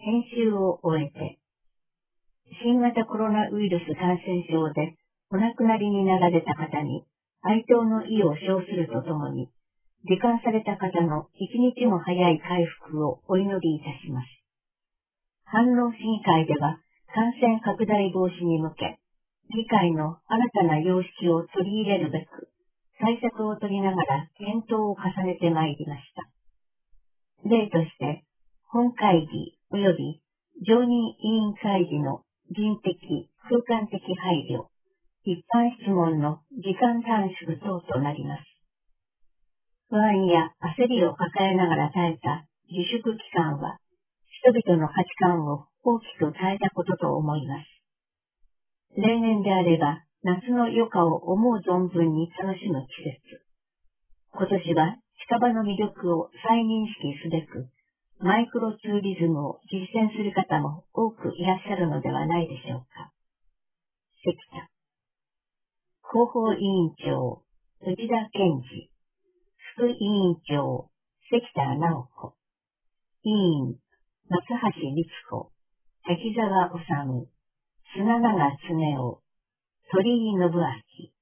編集を終えて、新型コロナウイルス感染症でお亡くなりになられた方に哀悼の意を表するとともに、罹患された方の一日も早い回復をお祈りいたします。反応審議会では感染拡大防止に向け、議会の新たな様式を取り入れるべく、対策を取りながら検討を重ねてまいりました。例として、本会議及び常任委員会時の人的、空間的配慮、一般質問の時間短縮等となります。不安や焦りを抱えながら耐えた自粛期間は、人々の価値観を大きく変えたことと思います。例年であれば、夏の余暇を思う存分に楽しむ季節。今年は近場の魅力を再認識すべく、マイクロツーリズムを実践する方も多くいらっしゃるのではないでしょうか。関田。広報委員長、内田健二。副委員長、関田直子。委員、松橋律子。滝沢治。砂永恒夫。鳥居信明。